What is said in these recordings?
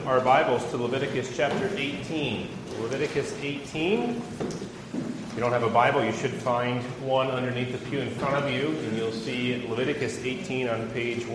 our Bibles to Leviticus chapter 18. Leviticus 18. If you don't have a Bible, you should find one underneath the pew in front of you, and you'll see Leviticus 18 on page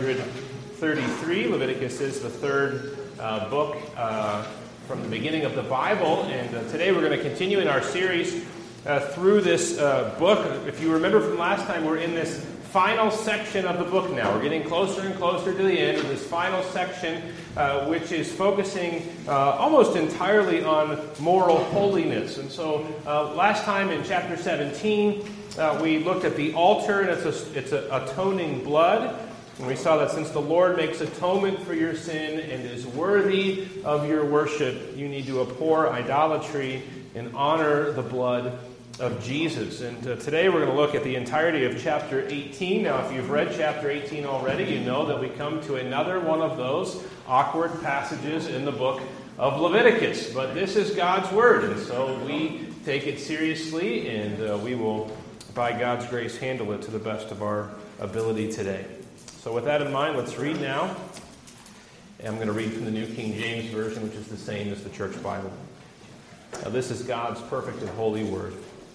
133. Leviticus is the third book from the beginning of the Bible, and today we're going to continue in our series through this book. If you remember from last time, we're in this final section of the book now. We're getting closer and closer to the end of this final section, which is focusing almost entirely on moral holiness. And so last time in chapter 17, we looked at the altar and its atoning blood. And we saw that since the Lord makes atonement for your sin and is worthy of your worship, you need to abhor idolatry and honor the blood of Jesus. And today we're going to look at the entirety of chapter 18. Now, if you've read chapter 18 already, you know that we come to another one of those awkward passages in the book of Leviticus. But this is God's Word, and so we take it seriously, and we will, by God's grace, handle it to the best of our ability today. So with that in mind, let's read now. And I'm going to read from the New King James Version, which is the same as the Church Bible. Now, this is God's perfect and holy Word.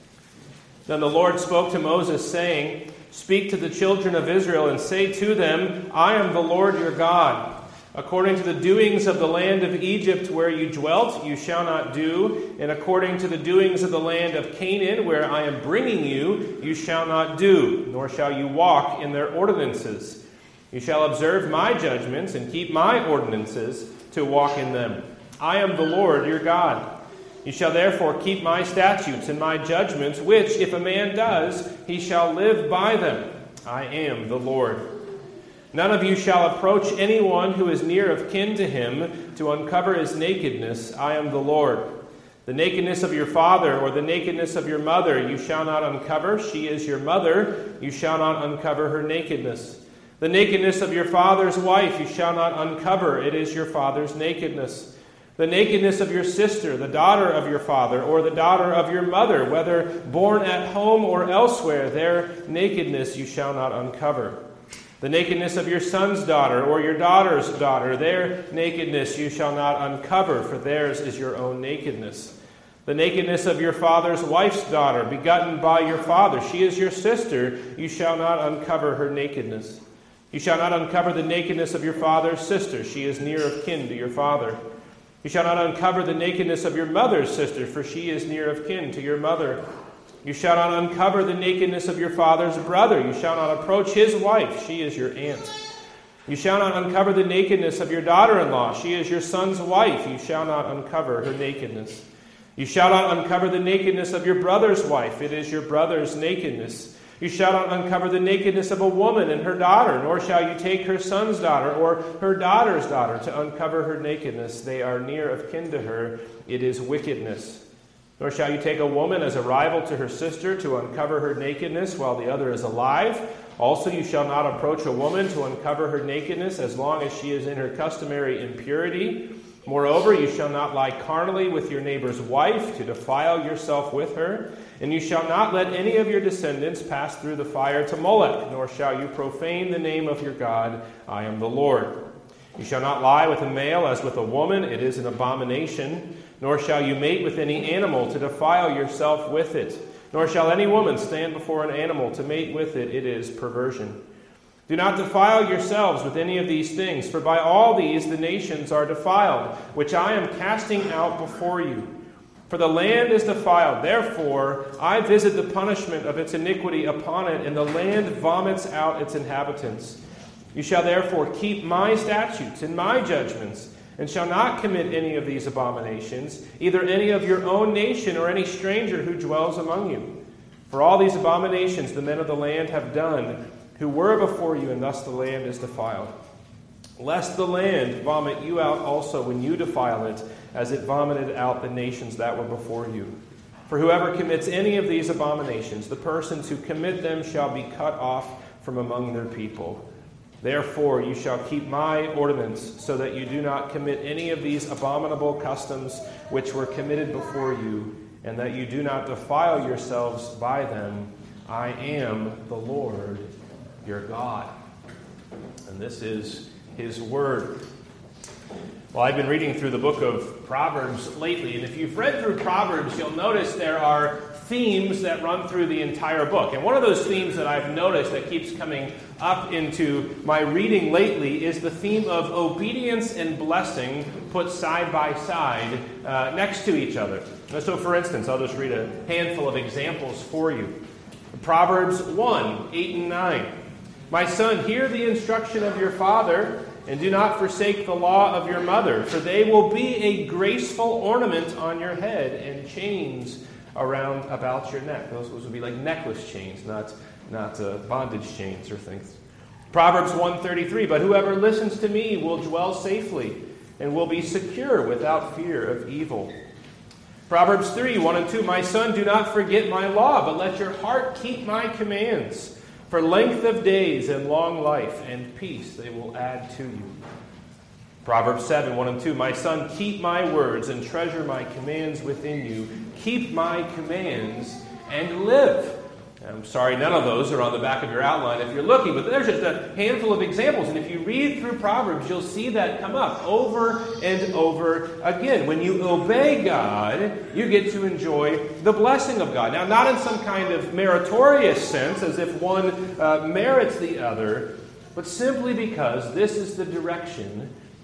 Then the Lord spoke to Moses, saying, "Speak to the children of Israel and say to them, I am the Lord your God. According to the doings of the land of Egypt where you dwelt, you shall not do, and according to the doings of the land of Canaan where I am bringing you, you shall not do, nor shall you walk in their ordinances. You shall observe my judgments and keep my ordinances to walk in them. I am the Lord your God. You shall therefore keep my statutes and my judgments, which, if a man does, he shall live by them. I am the Lord. None of you shall approach anyone who is near of kin to him to uncover his nakedness. I am the Lord. The nakedness of your father or the nakedness of your mother you shall not uncover. She is your mother. You shall not uncover her nakedness. The nakedness of your father's wife you shall not uncover. It is your father's nakedness. The nakedness of your sister, the daughter of your father, or the daughter of your mother, whether born at home or elsewhere, their nakedness you shall not uncover. The nakedness of your son's daughter, or your daughter's daughter, their nakedness you shall not uncover, for theirs is your own nakedness. The nakedness of your father's wife's daughter, begotten by your father, she is your sister, you shall not uncover her nakedness. You shall not uncover the nakedness of your father's sister, she is near of kin to your father. You shall not uncover the nakedness of your mother's sister, for she is near of kin to your mother. You shall not uncover the nakedness of your father's brother. You shall not approach his wife. She is your aunt. You shall not uncover the nakedness of your daughter-in-law. She is your son's wife. You shall not uncover her nakedness. You shall not uncover the nakedness of your brother's wife. It is your brother's nakedness. You shall not uncover the nakedness of a woman and her daughter, nor shall you take her son's daughter or her daughter's daughter to uncover her nakedness. They are near of kin to her. It is wickedness. Nor shall you take a woman as a rival to her sister to uncover her nakedness while the other is alive. Also, you shall not approach a woman to uncover her nakedness as long as she is in her customary impurity. Moreover, you shall not lie carnally with your neighbor's wife to defile yourself with her. And you shall not let any of your descendants pass through the fire to Molech, nor shall you profane the name of your God. I am the Lord. You shall not lie with a male as with a woman. It is an abomination. Nor shall you mate with any animal to defile yourself with it. Nor shall any woman stand before an animal to mate with it. It is perversion. Do not defile yourselves with any of these things, for by all these the nations are defiled, which I am casting out before you. For the land is defiled, therefore I visit the punishment of its iniquity upon it, and the land vomits out its inhabitants. You shall therefore keep my statutes and my judgments, and shall not commit any of these abominations, either any of your own nation or any stranger who dwells among you. For all these abominations the men of the land have done, who were before you, and thus the land is defiled. Lest the land vomit you out also when you defile it, as it vomited out the nations that were before you. For whoever commits any of these abominations, the persons who commit them shall be cut off from among their people. Therefore you shall keep my ordinance, so that you do not commit any of these abominable customs which were committed before you, and that you do not defile yourselves by them. I am the Lord your God." And this is his word. Well, I've been reading through the book of Proverbs lately, and if you've read through Proverbs, you'll notice there are themes that run through the entire book. And one of those themes that I've noticed that keeps coming up into my reading lately is the theme of obedience and blessing put side by side next to each other. So, for instance, I'll just read a handful of examples for you. Proverbs 1, 8 and 9. My son, hear the instruction of your father, and do not forsake the law of your mother, for they will be a graceful ornament on your head and chains about your neck. Those would be like necklace chains, not bondage chains or things. Proverbs 1:33, but whoever listens to me will dwell safely and will be secure without fear of evil. Proverbs 3, 1 and 2, my son, do not forget my law, but let your heart keep my commands. For length of days and long life and peace they will add to you. Proverbs 7, 1 and 2, my son, keep my words and treasure my commands within you. Keep my commands and live. I'm sorry, none of those are on the back of your outline if you're looking, but there's just a handful of examples. And if you read through Proverbs, you'll see that come up over and over again. When you obey God, you get to enjoy the blessing of God. Now, not in some kind of meritorious sense, as if one merits the other, but simply because this is the direction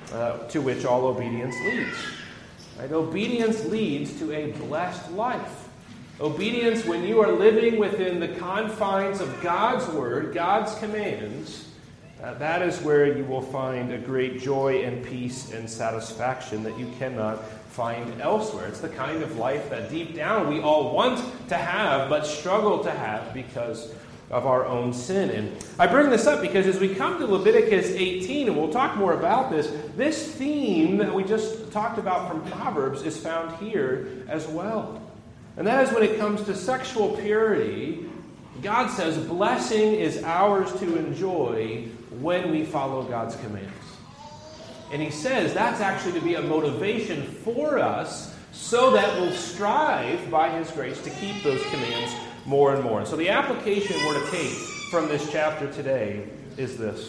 to which all obedience leads. Right? Obedience leads to a blessed life. Obedience, when you are living within the confines of God's Word, God's commands, that is where you will find a great joy and peace and satisfaction that you cannot find elsewhere. It's the kind of life that deep down we all want to have, but struggle to have because of our own sin. And I bring this up because as we come to Leviticus 18, and we'll talk more about this theme that we just talked about from Proverbs is found here as well. And that is when it comes to sexual purity, God says blessing is ours to enjoy when we follow God's commands. And he says that's actually to be a motivation for us so that we'll strive by his grace to keep those commands more and more. And so the application we're to take from this chapter today is this.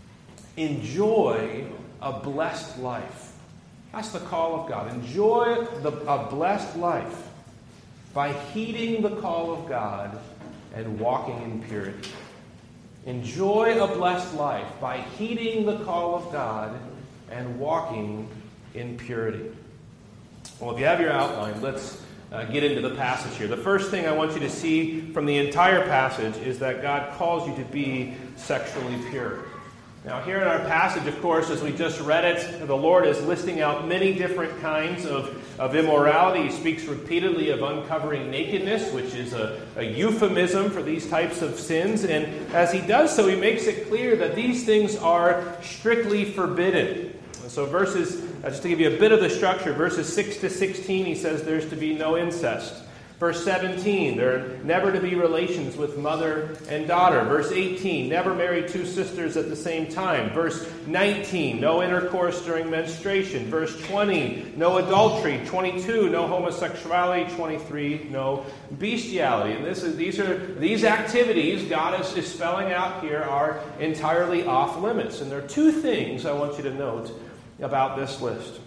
Enjoy a blessed life. That's the call of God. Enjoy a blessed life by heeding the call of God and walking in purity. Enjoy a blessed life by heeding the call of God and walking in purity. Well, if you have your outline, let's get into the passage here. The first thing I want you to see from the entire passage is that God calls you to be sexually pure. Now, here in our passage, of course, as we just read it, the Lord is listing out many different kinds of immorality. He speaks repeatedly of uncovering nakedness, which is a euphemism for these types of sins. And as he does so, he makes it clear that these things are strictly forbidden. So verses, just to give you a bit of the structure, verses 6 to 16, he says there's to be no incest. Verse 17, there are never to be relations with mother and daughter. Verse 18, never marry two sisters at the same time. Verse 19, no intercourse during menstruation. Verse 20, no adultery. 22, no homosexuality. 23, no bestiality. And these activities God is spelling out here are entirely off limits. And there are two things I want you to note about this list.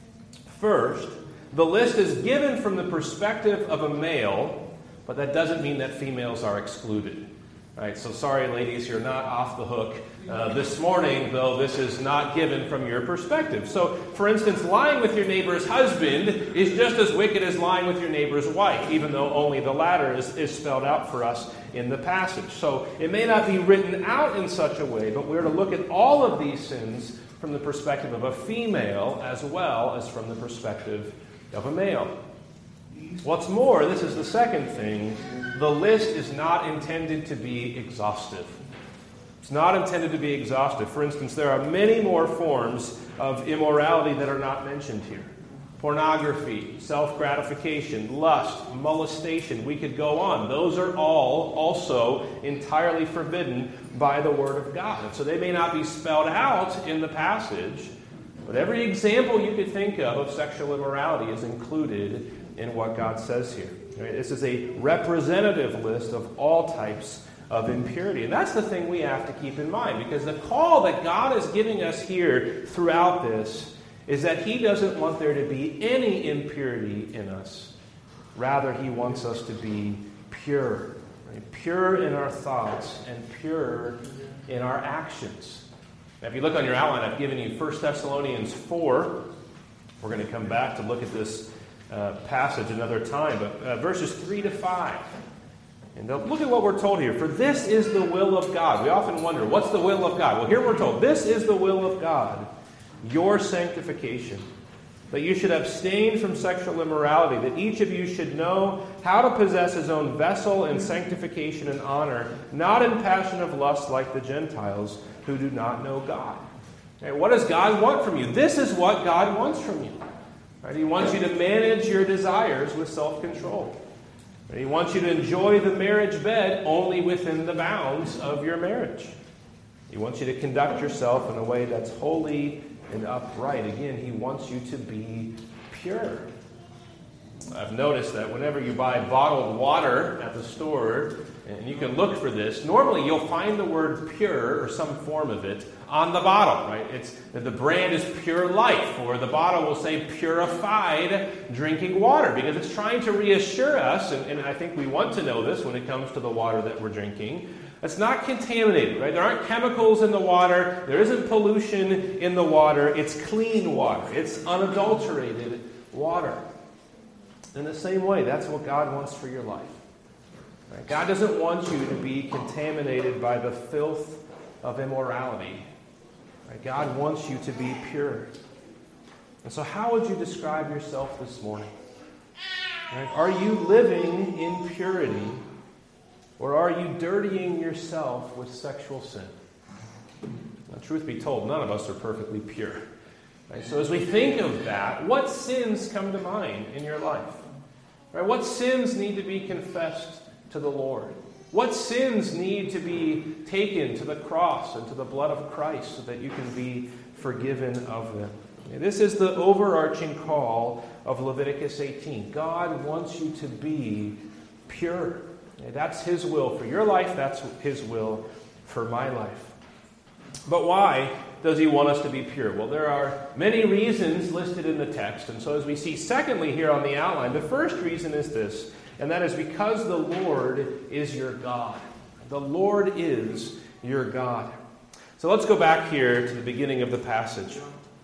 First, the list is given from the perspective of a male, but that doesn't mean that females are excluded. Right? So sorry, ladies, you're not off the hook this morning, though this is not given from your perspective. So, for instance, lying with your neighbor's husband is just as wicked as lying with your neighbor's wife, even though only the latter is spelled out for us in the passage. So it may not be written out in such a way, but we're to look at all of these sins from the perspective of a female as well as from the perspective of a male. What's more, this is the second thing, the list is not intended to be exhaustive. It's not intended to be exhaustive. For instance, there are many more forms of immorality that are not mentioned here. Pornography, self-gratification, lust, molestation, we could go on. Those are all also entirely forbidden by the Word of God. And so they may not be spelled out in the passage, but every example you could think of sexual immorality is included in what God says here. Right? This is a representative list of all types of impurity. And that's the thing we have to keep in mind, because the call that God is giving us here throughout this is that he doesn't want there to be any impurity in us. Rather, he wants us to be pure. Right? Pure in our thoughts and pure in our actions. Now, if you look on your outline, I've given you 1 Thessalonians 4. We're going to come back to look at this passage another time, but verses 3 to 5. And look at what we're told here. For this is the will of God. We often wonder, what's the will of God? Well, here we're told, this is the will of God, your sanctification, that you should abstain from sexual immorality, that each of you should know how to possess his own vessel in sanctification and honor, not in passion of lust like the Gentiles who do not know God. Okay, what does God want from you? This is what God wants from you. Right? He wants you to manage your desires with self-control. Right? He wants you to enjoy the marriage bed only within the bounds of your marriage. He wants you to conduct yourself in a way that's holy and upright. Again, he wants you to be pure. I've noticed that whenever you buy bottled water at the store, and you can look for this, normally you'll find the word pure or some form of it on the bottle, right? It's the brand is Pure Life, or the bottle will say purified drinking water, because it's trying to reassure us, and I think we want to know this when it comes to the water that we're drinking. It's not contaminated, right? There aren't chemicals in the water. There isn't pollution in the water. It's clean water. It's unadulterated water. In the same way, that's what God wants for your life. Right? God doesn't want you to be contaminated by the filth of immorality. Right? God wants you to be pure. And so how would you describe yourself this morning? Right? Are you living in purity, or are you dirtying yourself with sexual sin? Now, truth be told, none of us are perfectly pure. Right? So as we think of that, what sins come to mind in your life? Right? What sins need to be confessed to the Lord? What sins need to be taken to the cross and to the blood of Christ so that you can be forgiven of them? This is the overarching call of Leviticus 18. God wants you to be pure. That's his will for your life. That's his will for my life. But why does he want us to be pure? Well, there are many reasons listed in the text. And so as we see secondly here on the outline, the first reason is this, and that is because the Lord is your God. The Lord is your God. So let's go back here to the beginning of the passage.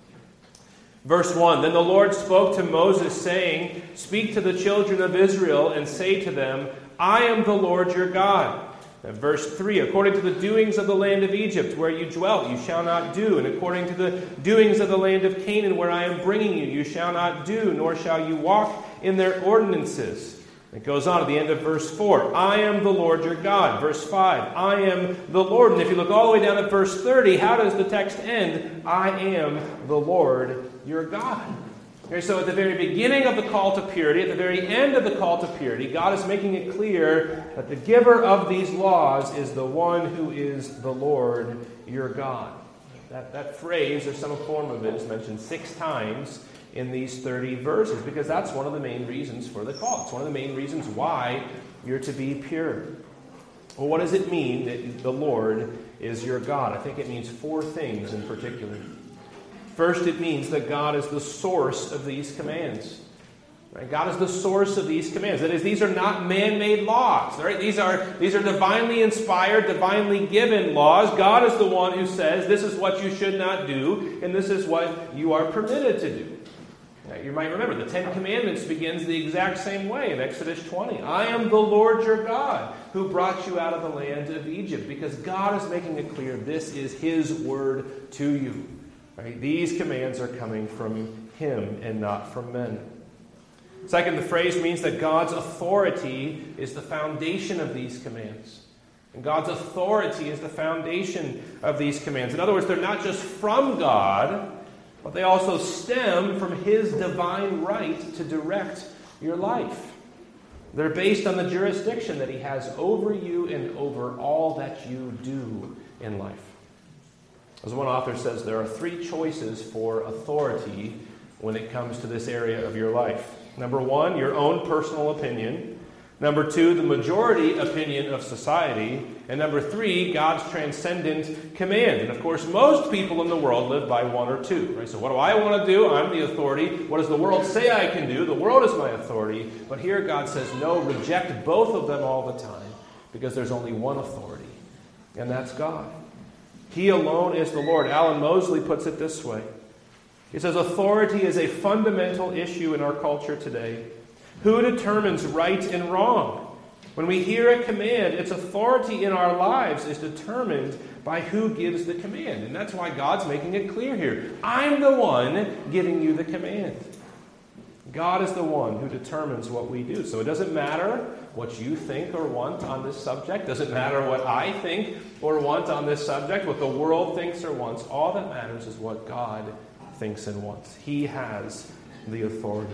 Verse 1, Then the Lord spoke to Moses, saying, Speak to the children of Israel and say to them, I am the Lord your God. And verse 3, According to the doings of the land of Egypt, where you dwelt, you shall not do. And according to the doings of the land of Canaan, where I am bringing you, you shall not do, nor shall you walk in their ordinances. It goes on at the end of verse 4. I am the Lord your God. Verse 5. I am the Lord. And if you look all the way down at verse 30, how does the text end? I am the Lord your God. Okay, so at the very beginning of the call to purity, at the very end of the call to purity, God is making it clear that the giver of these laws is the one who is the Lord your God. That phrase, or some form of it, is mentioned 6 times in these 30 verses, because that's one of the main reasons for the call. It's one of the main reasons why you're to be pure. Well, what does it mean that the Lord is your God? I think it means 4 things in particular. First, it means that God is the source of these commands. Right? God is the source of these commands. That is, these are not man-made laws. Right? These are divinely inspired, divinely given laws. God is the one who says, this is what you should not do, and this is what you are permitted to do. Now, you might remember, the 10 Commandments begins the exact same way in Exodus 20. I am the Lord your God, who brought you out of the land of Egypt. Because God is making it clear this is his word to you. Right? These commands are coming from him and not from men. Second, the phrase means that God's authority is the foundation of these commands. And God's authority is the foundation of these commands. In other words, they're not just from God, but they also stem from his divine right to direct your life. They're based on the jurisdiction that he has over you and over all that you do in life. As one author says, there are 3 choices for authority when it comes to this area of your life. Number 1, your own personal opinion. Number 2, the majority opinion of society. And number 3, God's transcendent command. And of course, most people in the world live by 1 or 2. Right? So what do I want to do? I'm the authority. What does the world say I can do? The world is my authority. But here God says, no, reject both of them all the time, because there's only one authority, and that's God. He alone is the Lord. Alan Mosley puts it this way. He says, authority is a fundamental issue in our culture today. Who determines right and wrong? When we hear a command, its authority in our lives is determined by who gives the command. And that's why God's making it clear here. I'm the one giving you the command. God is the one who determines what we do. So it doesn't matter what you think or want on this subject. It doesn't matter what I think or want on this subject, what the world thinks or wants. All that matters is what God thinks and wants. He has the authority.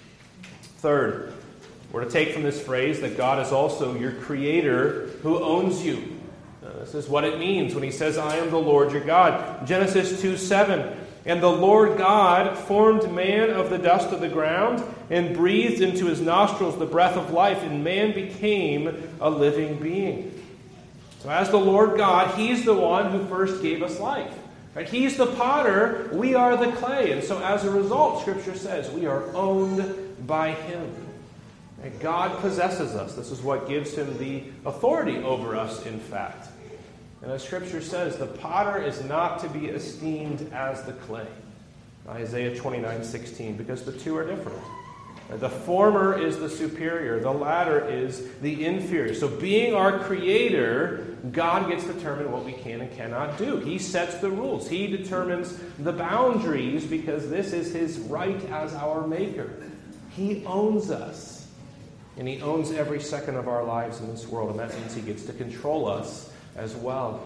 Third, we're to take from this phrase that God is also your creator who owns you. This is what it means when he says, I am the Lord your God. Genesis 2:7. And the Lord God formed man of the dust of the ground and breathed into his nostrils the breath of life, and man became a living being. So as the Lord God, he's the one who first gave us life. Right? He's the potter, we are the clay. And so as a result, Scripture says we are owned by him. Right? God possesses us. This is what gives him the authority over us, in fact. And as Scripture says, the potter is not to be esteemed as the clay. Isaiah 29:16, because the two are different. The former is the superior, the latter is the inferior. So being our creator, God gets to determine what we can and cannot do. He sets the rules. He determines the boundaries because this is his right as our maker. He owns us. And he owns every second of our lives in this world. And that means he gets to control us as well.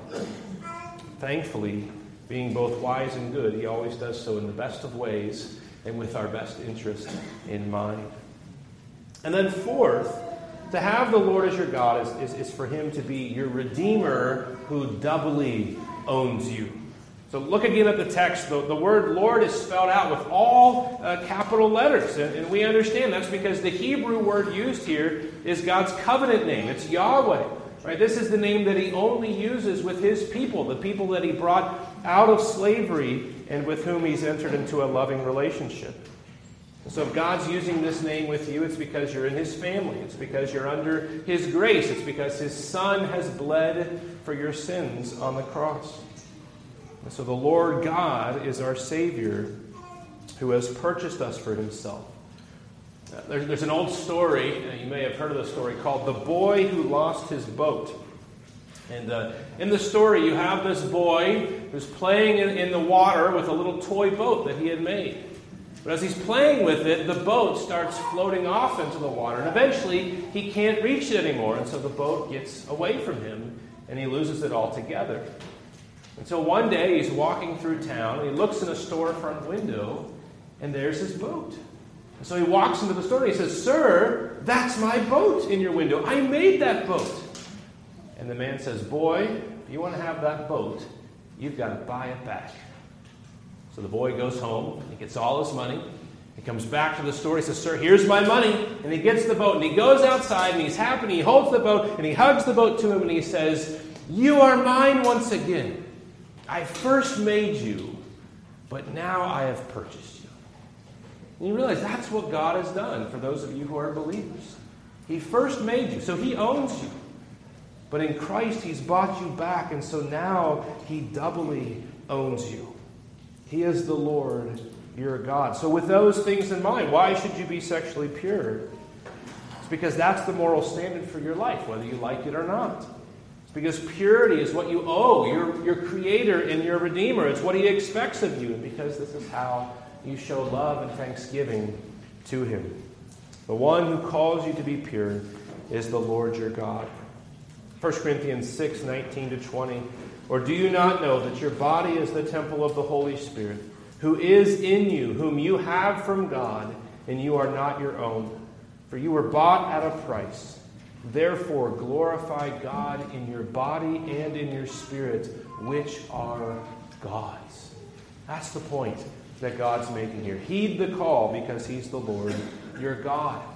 Thankfully, being both wise and good, he always does so in the best of ways and with our best interest in mind. And then fourth, to have the Lord as your God is for him to be your Redeemer who doubly owns you. So look again at the text. The word Lord is spelled out with all capital letters. And we understand that's because the Hebrew word used here is God's covenant name. It's Yahweh. Right? This is the name that he only uses with his people, the people that he brought out of slavery and with whom he's entered into a loving relationship. And so if God's using this name with you, it's because you're in his family. It's because you're under his grace. It's because his Son has bled for your sins on the cross. And so the Lord God is our Savior who has purchased us for himself. There's an old story, you may have heard of the story, called The Boy Who Lost His Boat. And in the story, you have this boy who's playing in the water with a little toy boat that he had made. But as he's playing with it, the boat starts floating off into the water. And eventually, he can't reach it anymore. And so the boat gets away from him, and he loses it altogether. Until one day, he's walking through town, and he looks in a storefront window, and there's his boat. And so he walks into the store and he says, "Sir, that's my boat in your window. I made that boat." And the man says, "Boy, if you want to have that boat, you've got to buy it back." So the boy goes home, he gets all his money, he comes back to the store, he says, "Sir, here's my money." And he gets the boat and he goes outside and he's happy and he holds the boat and he hugs the boat to him and he says, "You are mine once again. I first made you, but now I have purchased you." And you realize that's what God has done for those of you who are believers. He first made you, so he owns you. But in Christ, he's bought you back, and so now he doubly owns you. He is the Lord, your God. So with those things in mind, why should you be sexually pure? It's because that's the moral standard for your life, whether you like it or not. It's because purity is what you owe your Creator and your Redeemer. It's what he expects of you, and because this is how you show love and thanksgiving to him. The one who calls you to be pure is the Lord your God. 1 Corinthians 6:19-20. Or do you not know that your body is the temple of the Holy Spirit, who is in you, whom you have from God, and you are not your own? For you were bought at a price. Therefore glorify God in your body and in your spirit, which are God's. That's the point that God's making here. Heed the call because he's the Lord your God.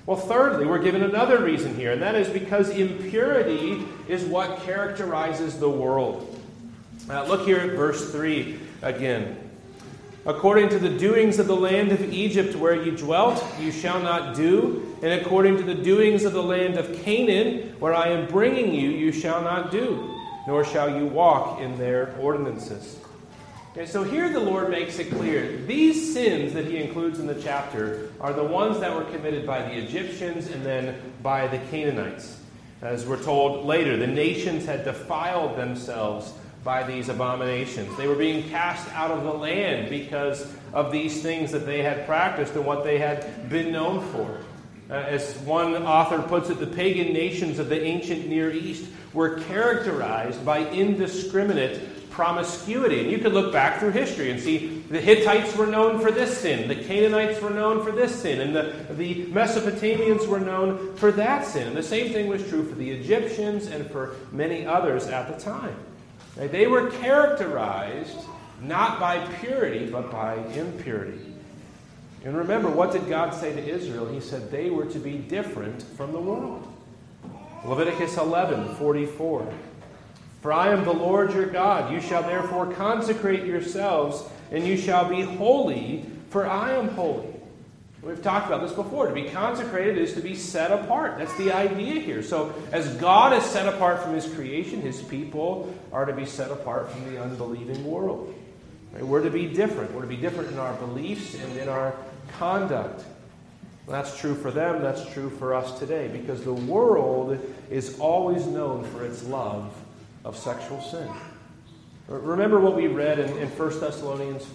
Well, thirdly, we're given another reason here, and that is because impurity is what characterizes the world. Look here at verse 3 again. According to the doings of the land of Egypt where you dwelt, you shall not do, and according to the doings of the land of Canaan, where I am bringing you, you shall not do, nor shall you walk in their ordinances. Okay, so here the Lord makes it clear. These sins that he includes in the chapter are the ones that were committed by the Egyptians and then by the Canaanites. As we're told later, the nations had defiled themselves by these abominations. They were being cast out of the land because of these things that they had practiced and what they had been known for. As one author puts it, the pagan nations of the ancient Near East were characterized by indiscriminate promiscuity. And you could look back through history and see the Hittites were known for this sin, the Canaanites were known for this sin, and the Mesopotamians were known for that sin. And the same thing was true for the Egyptians and for many others at the time. They were characterized not by purity, but by impurity. And remember, what did God say to Israel? He said they were to be different from the world. Leviticus 11:44. For I am the Lord your God. You shall therefore consecrate yourselves, and you shall be holy, for I am holy. We've talked about this before. To be consecrated is to be set apart. That's the idea here. So as God is set apart from his creation, his people are to be set apart from the unbelieving world. Right? We're to be different. We're to be different in our beliefs and in our conduct. That's true for them. That's true for us today. Because the world is always known for its love of sexual sin. Remember what we read in 1 Thessalonians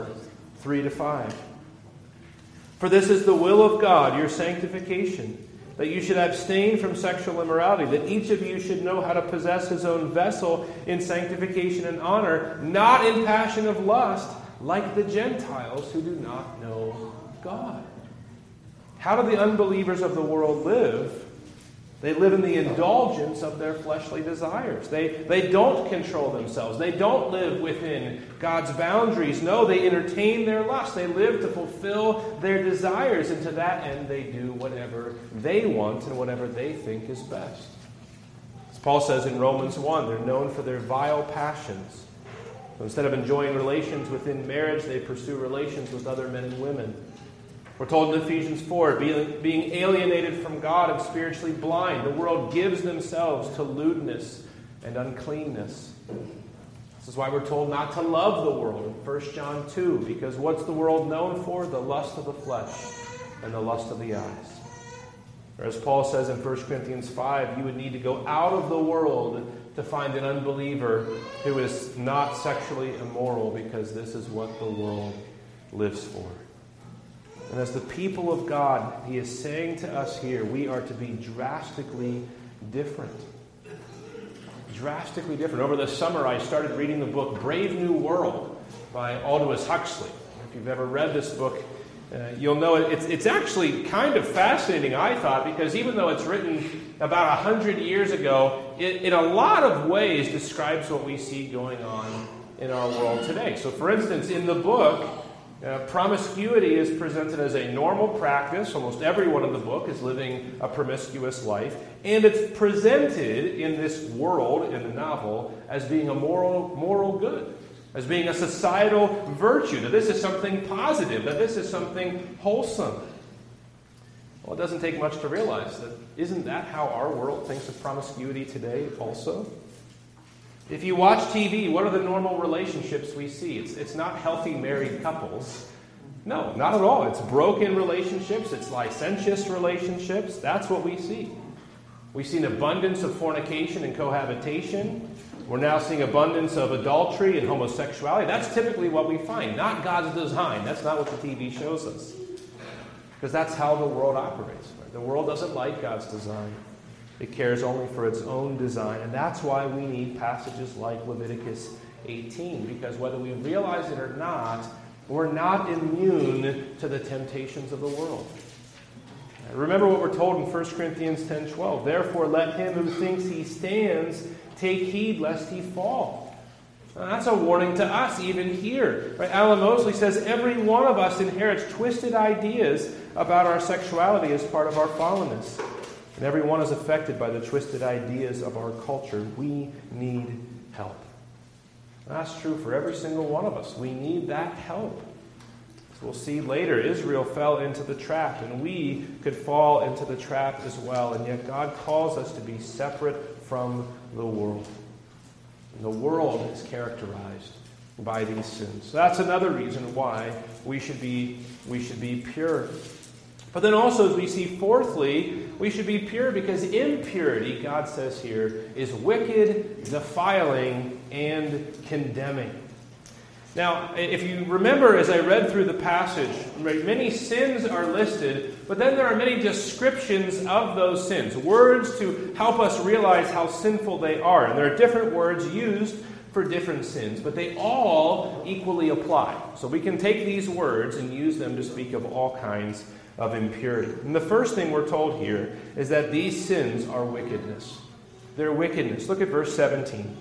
4:3-5. For this is the will of God, your sanctification, that you should abstain from sexual immorality, that each of you should know how to possess his own vessel in sanctification and honor, not in passion of lust, like the Gentiles who do not know God. How do the unbelievers of the world live? They live in the indulgence of their fleshly desires. They don't control themselves. They don't live within God's boundaries. No, they entertain their lust. They live to fulfill their desires, and to that end they do whatever they want and whatever they think is best. As Paul says in Romans 1, they're known for their vile passions. So instead of enjoying relations within marriage, they pursue relations with other men and women. We're told in Ephesians 4, being alienated from God and spiritually blind, the world gives themselves to lewdness and uncleanness. This is why we're told not to love the world in 1 John 2, because what's the world known for? The lust of the flesh and the lust of the eyes. Or as Paul says in 1 Corinthians 5, you would need to go out of the world to find an unbeliever who is not sexually immoral, because this is what the world lives for. And as the people of God, he is saying to us here, we are to be drastically different. Drastically different. Over the summer, I started reading the book Brave New World by Aldous Huxley. If you've ever read this book, you'll know it's actually kind of fascinating, I thought, because even though it's written about 100 years ago, it in a lot of ways describes what we see going on in our world today. So, for instance, in the book, promiscuity is presented as a normal practice. Almost everyone in the book is living a promiscuous life. And it's presented in this world, in the novel, as being a moral good, as being a societal virtue, that this is something positive, that this is something wholesome. Well, it doesn't take much to realize that isn't that how our world thinks of promiscuity today also? If you watch TV, what are the normal relationships we see? It's not healthy married couples. No, not at all. It's broken relationships. It's licentious relationships. That's what we see. We see an abundance of fornication and cohabitation. We're now seeing abundance of adultery and homosexuality. That's typically what we find, not God's design. That's not what the TV shows us. Because that's how the world operates. Right? The world doesn't like God's design. It cares only for its own design. And that's why we need passages like Leviticus 18. Because whether we realize it or not, we're not immune to the temptations of the world. Remember what we're told in 1 Corinthians 10:12. Therefore let him who thinks he stands take heed lest he fall. That's a warning to us even here. Right? Alan Mosley says every one of us inherits twisted ideas about our sexuality as part of our fallenness. And every one is affected by the twisted ideas of our culture. We need help. That's true for every single one of us. We need that help. As we'll see later, Israel fell into the trap, and we could fall into the trap as well. And yet God calls us to be separate from the world. And the world is characterized by these sins. So that's another reason why we should be pure. But then also, as we see, fourthly, we should be pure because impurity, God says here, is wicked, defiling, and condemning. Now, if you remember as I read through the passage, many sins are listed, but then there are many descriptions of those sins, words to help us realize how sinful they are. And there are different words used for different sins, but they all equally apply. So we can take these words and use them to speak of all kinds of impurity. And the first thing we're told here is that these sins are wickedness. They're wickedness. Look at verse 17.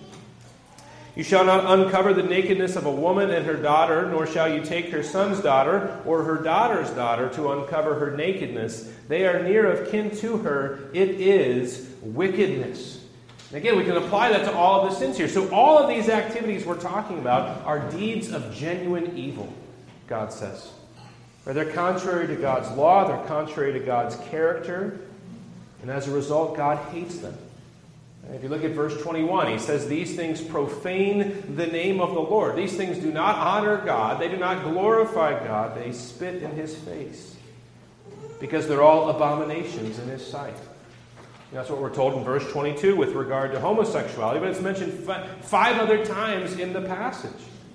You shall not uncover the nakedness of a woman and her daughter, nor shall you take her son's daughter or her daughter's daughter to uncover her nakedness. They are near of kin to her. It is wickedness. And again, we can apply that to all of the sins here. So all of these activities we're talking about are deeds of genuine evil, God says. They're contrary to God's law. They're contrary to God's character. And as a result, God hates them. If you look at verse 21, he says, these things profane the name of the Lord. These things do not honor God. They do not glorify God. They spit in his face because they're all abominations in his sight. And that's what we're told in verse 22 with regard to homosexuality, but it's mentioned five other times in the passage.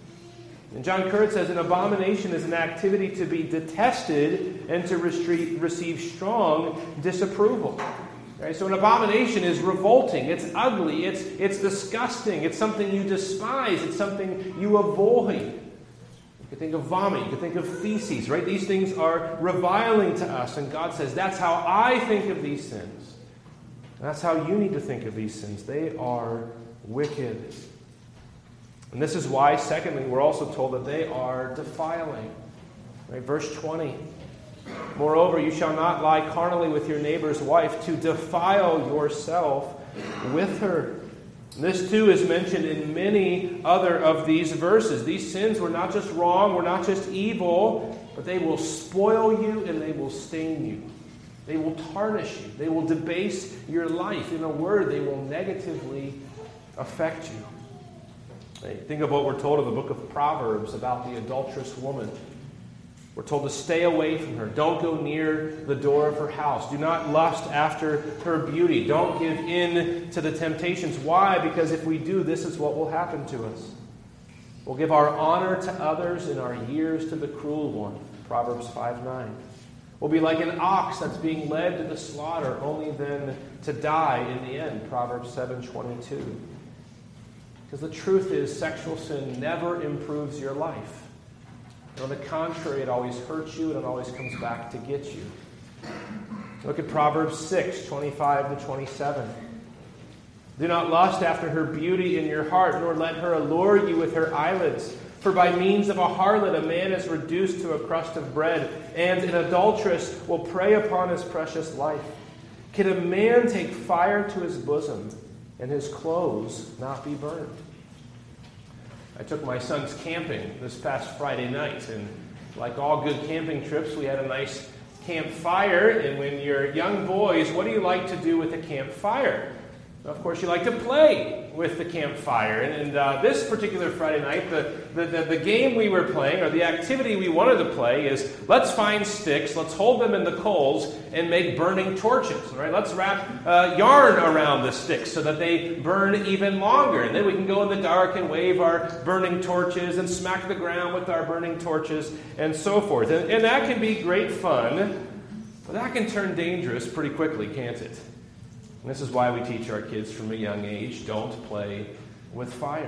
And John Currid says an abomination is an activity to be detested and to receive strong disapproval. Right? So an abomination is revolting, it's ugly, it's disgusting, it's something you despise, it's something you avoid. You could think of vomit, you could think of feces, right? These things are reviling to us, and God says, that's how I think of these sins. And that's how you need to think of these sins. They are wicked. And this is why, secondly, we're also told that they are defiling. Right? Verse 20. Moreover, you shall not lie carnally with your neighbor's wife to defile yourself with her. And this too is mentioned in many other of these verses. These sins were not just wrong, were not just evil, but they will spoil you and they will stain you. They will tarnish you. They will debase your life. In a word, they will negatively affect you. Think of what we're told in the book of Proverbs about the adulterous woman. We're told to stay away from her. Don't go near the door of her house. Do not lust after her beauty. Don't give in to the temptations. Why? Because if we do, this is what will happen to us. We'll give our honor to others and our years to the cruel one. Proverbs 5:9. We'll be like an ox that's being led to the slaughter, only then to die in the end. Proverbs 7:22. Because the truth is, sexual sin never improves your life. And on the contrary, it always hurts you and it always comes back to get you. Look at Proverbs 6:25-27. Do not lust after her beauty in your heart, nor let her allure you with her eyelids. For by means of a harlot a man is reduced to a crust of bread, and an adulteress will prey upon his precious life. Can a man take fire to his bosom, and his clothes not be burned? I took my sons camping this past Friday night, and like all good camping trips, we had a nice campfire. And when you're young boys, what do you like to do with a campfire? Of course, you like to play with the campfire. And this particular Friday night, the game we were playing, or the activity we wanted to play, is let's find sticks, let's hold them in the coals, and make burning torches. Right? Let's wrap yarn around the sticks so that they burn even longer. And then we can go in the dark and wave our burning torches and smack the ground with our burning torches and so forth. And that can be great fun, but that can turn dangerous pretty quickly, can't it? And this is why we teach our kids from a young age, don't play with fire.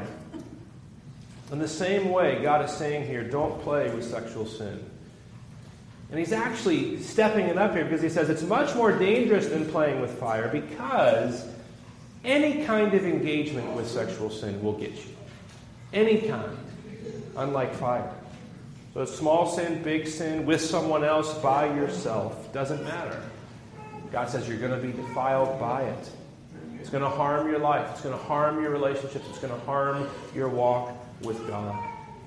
In the same way, God is saying here, don't play with sexual sin. And he's actually stepping it up here because he says it's much more dangerous than playing with fire because any kind of engagement with sexual sin will get you. Any kind. Unlike fire. So small sin, big sin, with someone else, by yourself, doesn't matter. God says you're going to be defiled by it. It's going to harm your life. It's going to harm your relationships. It's going to harm your walk with God.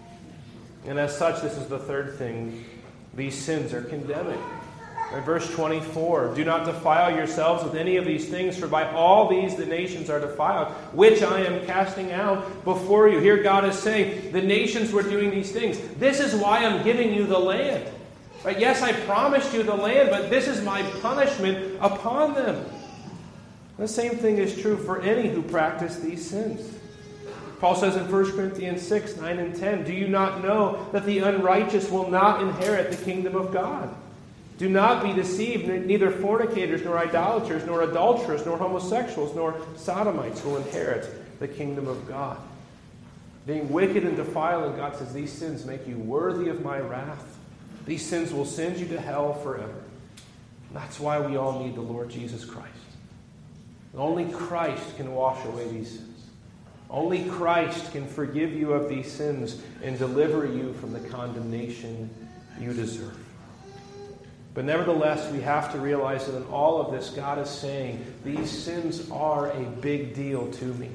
And as such, this is the third thing. These sins are condemning. In verse 24, do not defile yourselves with any of these things, for by all these the nations are defiled, which I am casting out before you. Here God is saying, the nations were doing these things. This is why I'm giving you the land. Right? Yes, I promised you the land, but this is my punishment upon them. The same thing is true for any who practice these sins. Paul says in 1 Corinthians 6, 9 and 10, do you not know that the unrighteous will not inherit the kingdom of God? Do not be deceived, neither fornicators, nor idolaters, nor adulterers, nor homosexuals, nor sodomites will inherit the kingdom of God. Being wicked and defiling, God says, these sins make you worthy of my wrath. These sins will send you to hell forever. That's why we all need the Lord Jesus Christ. Only Christ can wash away these sins. Only Christ can forgive you of these sins and deliver you from the condemnation you deserve. But nevertheless, we have to realize that in all of this, God is saying, these sins are a big deal to me.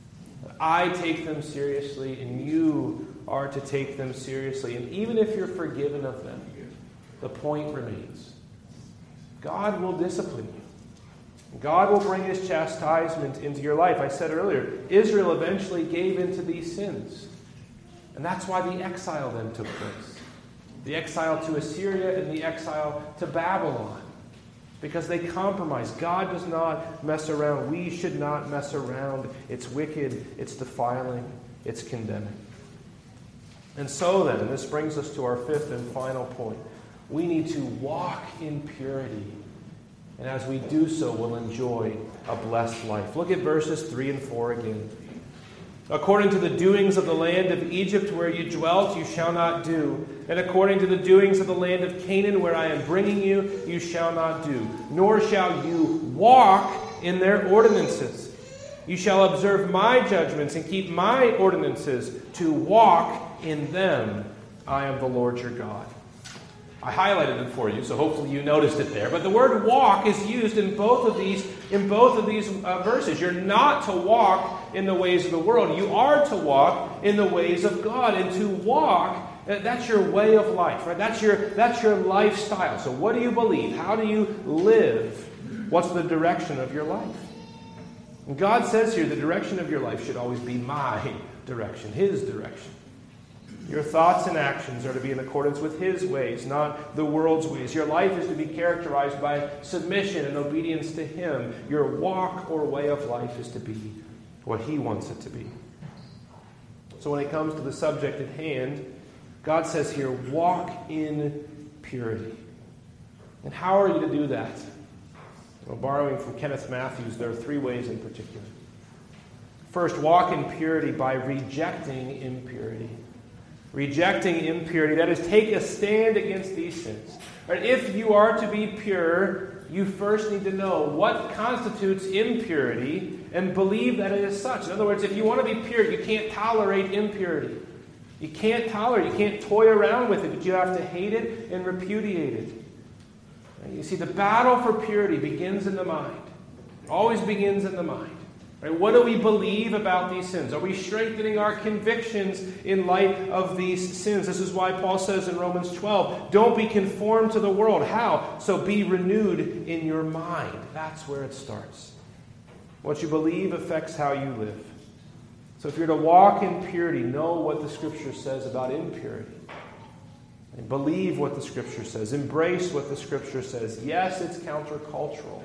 I take them seriously, and you are to take them seriously. And even if you're forgiven of them, the point remains. God will discipline you. God will bring his chastisement into your life. I said earlier, Israel eventually gave into these sins. And that's why the exile then took place. The exile to Assyria and the exile to Babylon. Because they compromised. God does not mess around. We should not mess around. It's wicked. It's defiling. It's condemning. And so then, this brings us to our fifth and final point. We need to walk in purity. And as we do so, we'll enjoy a blessed life. Look at verses 3 and 4 again. According to the doings of the land of Egypt where you dwelt, you shall not do. And according to the doings of the land of Canaan where I am bringing you, you shall not do. Nor shall you walk in their ordinances. You shall observe my judgments and keep my ordinances to walk in them. I am the Lord your God. I highlighted it for you, so hopefully you noticed it there. But the word walk is used in both of these verses. You're not to walk in the ways of the world. You are to walk in the ways of God. And to walk, that's your way of life, right? That's your lifestyle. So what do you believe? How do you live? What's the direction of your life? And God says here the direction of your life should always be my direction, his direction. Your thoughts and actions are to be in accordance with his ways, not the world's ways. Your life is to be characterized by submission and obedience to him. Your walk or way of life is to be what he wants it to be. So when it comes to the subject at hand, God says here, walk in purity. And how are you to do that? Well, borrowing from Kenneth Matthews, there are 3 ways in particular. First, walk in purity by rejecting impurity. Rejecting impurity, that is, take a stand against these sins. Right? If you are to be pure, you first need to know what constitutes impurity and believe that it is such. In other words, if you want to be pure, you can't tolerate impurity. You can't toy around with it, but you have to hate it and repudiate it. And you see, the battle for purity begins in the mind. It always begins in the mind. Right? What do we believe about these sins? Are we strengthening our convictions in light of these sins? This is why Paul says in Romans 12, don't be conformed to the world. How? So be renewed in your mind. That's where it starts. What you believe affects how you live. So if you're to walk in purity, know what the Scripture says about impurity. And believe what the Scripture says. Embrace what the Scripture says. Yes, it's countercultural.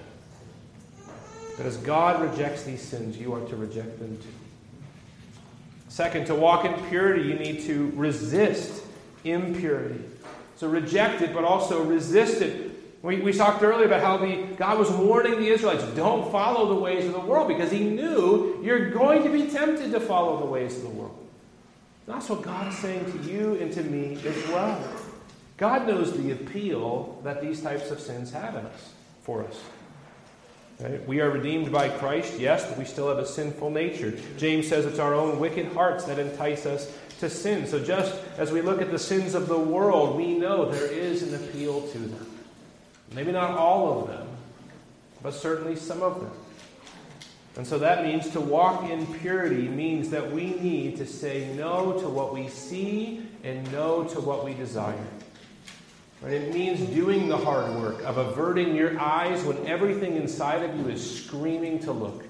But as God rejects these sins, you are to reject them too. Second, to walk in purity, you need to resist impurity. So reject it, but also resist it. We talked earlier about how God was warning the Israelites, don't follow the ways of the world, because he knew you're going to be tempted to follow the ways of the world. That's what God is saying to you and to me as well. God knows the appeal that these types of sins have in us, for us. Right? We are redeemed by Christ, yes, but we still have a sinful nature. James says it's our own wicked hearts that entice us to sin. So just as we look at the sins of the world, we know there is an appeal to them. Maybe not all of them, but certainly some of them. And so that means to walk in purity means that we need to say no to what we see and no to what we desire. Right? It means doing the hard work of averting your eyes when everything inside of you is screaming to look.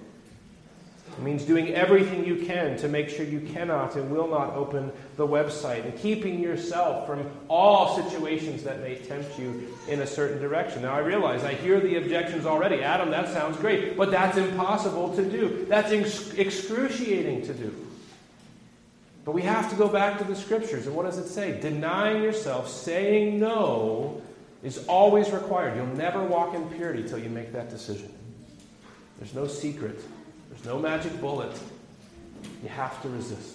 It means doing everything you can to make sure you cannot and will not open the website, and keeping yourself from all situations that may tempt you in a certain direction. Now I realize, I hear the objections already. Adam, that sounds great, but that's impossible to do. That's excruciating to do. But we have to go back to the Scriptures. And what does it say? Denying yourself, saying no, is always required. You'll never walk in purity till you make that decision. There's no secret. There's no magic bullet. You have to resist.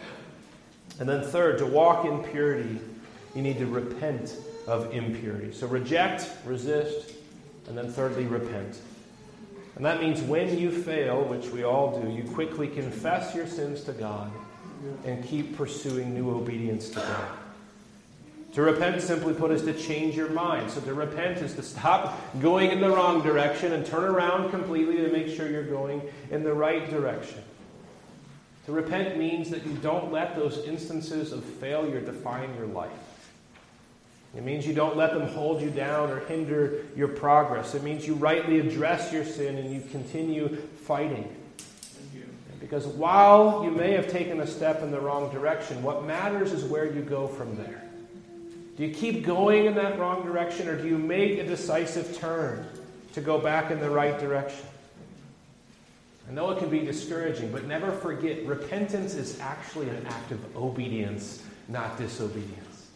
And then third, to walk in purity, you need to repent of impurity. So reject, resist, and then thirdly, repent. And that means when you fail, which we all do, you quickly confess your sins to God and keep pursuing new obedience to God. To repent, simply put, is to change your mind. So to repent is to stop going in the wrong direction and turn around completely to make sure you're going in the right direction. To repent means that you don't let those instances of failure define your life. It means you don't let them hold you down or hinder your progress. It means you rightly address your sin and you continue fighting. Because while you may have taken a step in the wrong direction, what matters is where you go from there. Do you keep going in that wrong direction, or do you make a decisive turn to go back in the right direction? I know it can be discouraging, but never forget, repentance is actually an act of obedience, not disobedience.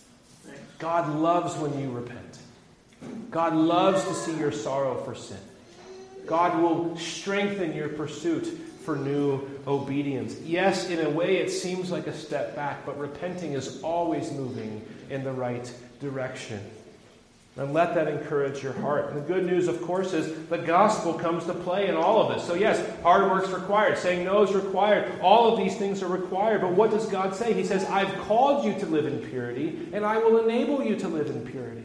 God loves when you repent. God loves to see your sorrow for sin. God will strengthen your pursuit for new obedience. Yes, in a way it seems like a step back, but repenting is always moving in the right direction. And let that encourage your heart. And the good news, of course, is the gospel comes to play in all of this. So yes, hard work's required. Saying no is required. All of these things are required. But what does God say? He says, I've called you to live in purity, and I will enable you to live in purity.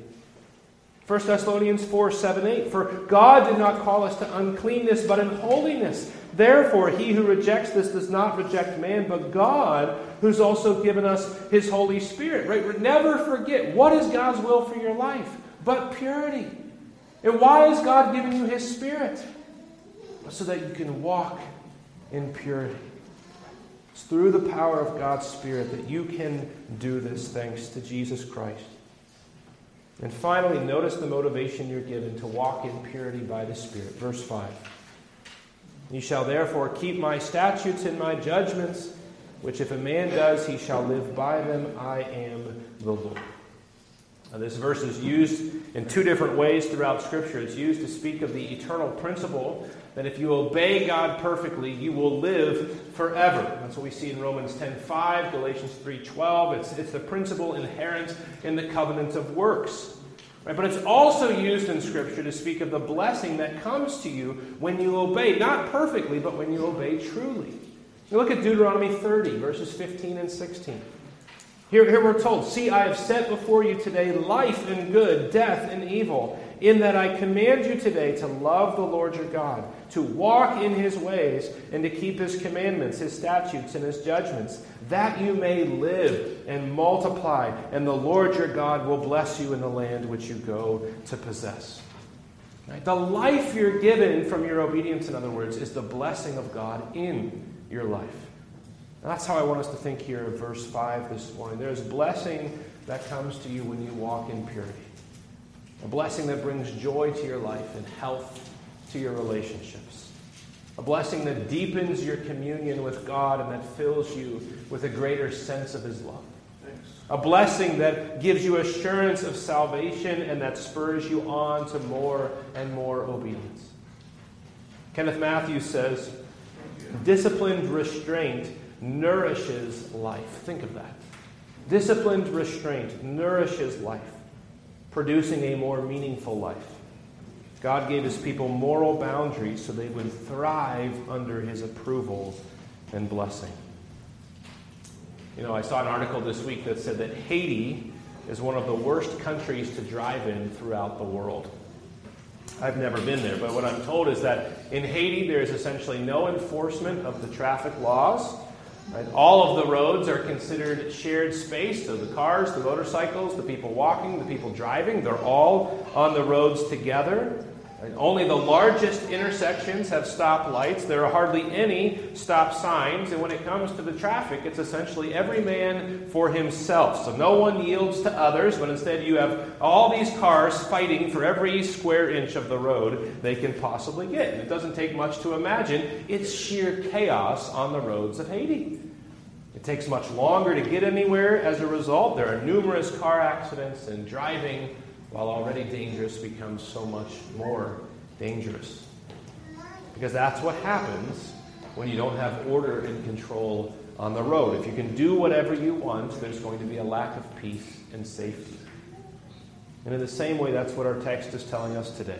1 Thessalonians 4:7-8. For God did not call us to uncleanness, but in holiness. Therefore, he who rejects this does not reject man, but God, who's also given us his Holy Spirit. Right? Never forget, what is God's will for your life? But purity. And why is God giving you his Spirit? So that you can walk in purity. It's through the power of God's Spirit that you can do this, thanks to Jesus Christ. And finally, notice the motivation you're given to walk in purity by the Spirit. Verse 5. You shall therefore keep my statutes and my judgments, which if a man does, he shall live by them. I am the Lord. Now, this verse is used in two different ways throughout Scripture. It's used to speak of the eternal principle that if you obey God perfectly, you will live forever. That's what we see in Romans 10:5, Galatians 3:12. It's the principle inherent in the covenant of works. Right? But it's also used in Scripture to speak of the blessing that comes to you when you obey, not perfectly, but when you obey truly. You look at Deuteronomy 30, verses 15 and 16. Here we're told, see, I have set before you today life and good, death and evil, in that I command you today to love the Lord your God, to walk in his ways, and to keep his commandments, his statutes, and his judgments, that you may live and multiply, and the Lord your God will bless you in the land which you go to possess. Right? The life you're given from your obedience, in other words, is the blessing of God in your life. And that's how I want us to think here of verse 5 this morning. There's blessing that comes to you when you walk in purity. A blessing that brings joy to your life and health to your relationships. A blessing that deepens your communion with God and that fills you with a greater sense of his love. Thanks. A blessing that gives you assurance of salvation and that spurs you on to more and more obedience. Kenneth Matthews says, disciplined restraint nourishes life. Think of that. Disciplined restraint nourishes life, producing a more meaningful life. God gave his people moral boundaries so they would thrive under his approval and blessing. You know, I saw an article this week that said that Haiti is one of the worst countries to drive in throughout the world. I've never been there, but what I'm told is that in Haiti there is essentially no enforcement of the traffic laws. Right? All of the roads are considered shared space, so the cars, the motorcycles, the people walking, the people driving, they're all on the roads together. Right? Only the largest intersections have stop lights. There are hardly any stop signs, and when it comes to the traffic, it's essentially every man for himself. So no one yields to others, but instead you have all these cars fighting for every square inch of the road they can possibly get. And it doesn't take much to imagine. It's sheer chaos on the roads of Haiti. It takes much longer to get anywhere as a result. There are numerous car accidents, and driving, while already dangerous, becomes so much more dangerous. Because that's what happens when you don't have order and control on the road. If you can do whatever you want, there's going to be a lack of peace and safety. And in the same way, that's what our text is telling us today.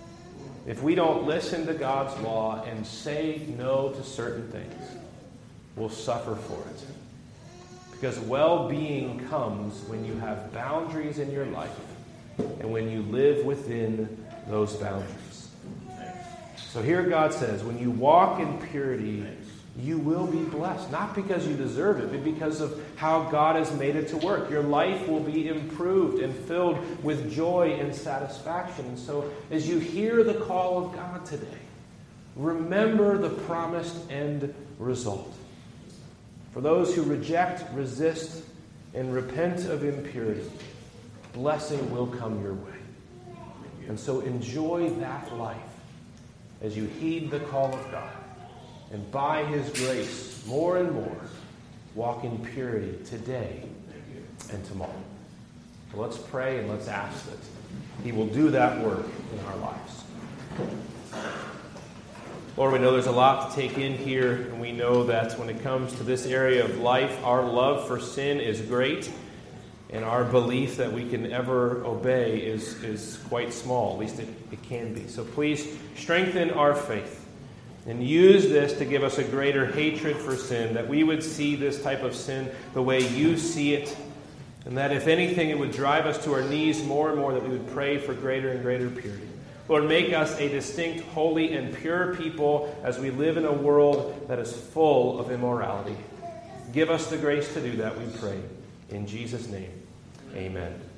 If we don't listen to God's law and say no to certain things, we'll suffer for it. Because well-being comes when you have boundaries in your life and when you live within those boundaries. So here God says, when you walk in purity, you will be blessed. Not because you deserve it, but because of how God has made it to work. Your life will be improved and filled with joy and satisfaction. And so as you hear the call of God today, remember the promised end result. For those who reject, resist, and repent of impurity, blessing will come your way. And so enjoy that life as you heed the call of God. And by his grace, more and more, walk in purity today and tomorrow. So let's pray and let's ask that he will do that work in our lives. Lord, we know there's a lot to take in here, and we know that when it comes to this area of life, our love for sin is great, and our belief that we can ever obey is quite small. At least it can be. So please strengthen our faith and use this to give us a greater hatred for sin, that we would see this type of sin the way you see it, and that if anything, it would drive us to our knees more and more, that we would pray for greater and greater purity. Lord, make us a distinct, holy, and pure people as we live in a world that is full of immorality. Give us the grace to do that, we pray. In Jesus' name, amen.